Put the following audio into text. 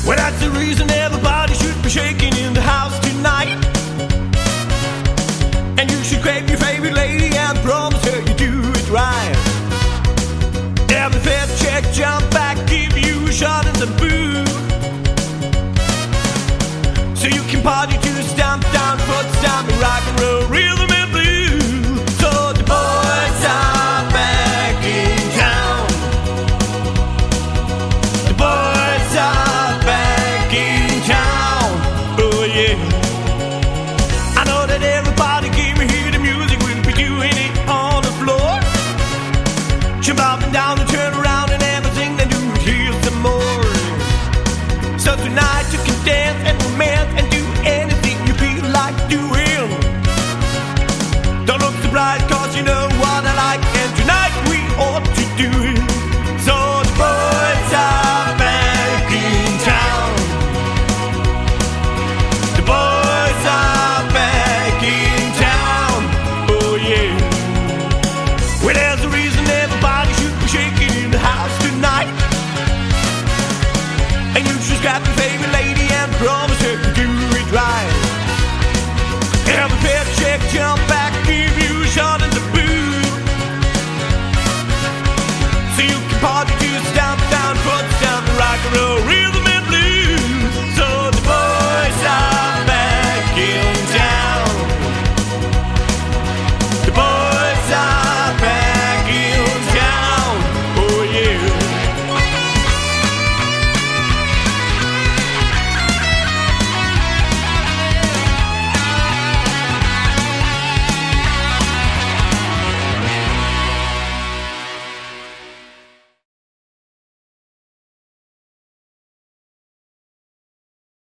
Well, that's the reason everybody should be shaking in the house tonight. And you should grab your favorite lady and promise her you do it right. Every fair check, jump back, give you a shot and some boo, so you can party to the stomp down, foot stomp, and rock and roll rhythm and blues. So the boys are back in town. The boys are back in town. Oh yeah. I know that everybody came here, the music will be doing it on the floor. Jump up and down and turn around and everything they do here some more. So tonight you can dance and romance and do anything you feel like doing. Don't look surprised cause you know what I like, and tonight we ought to do it. So the boys are back in town. The boys are back in town. Oh yeah. Well, there's a reason everybody should be shaking in the house tonight. And you just got your favorite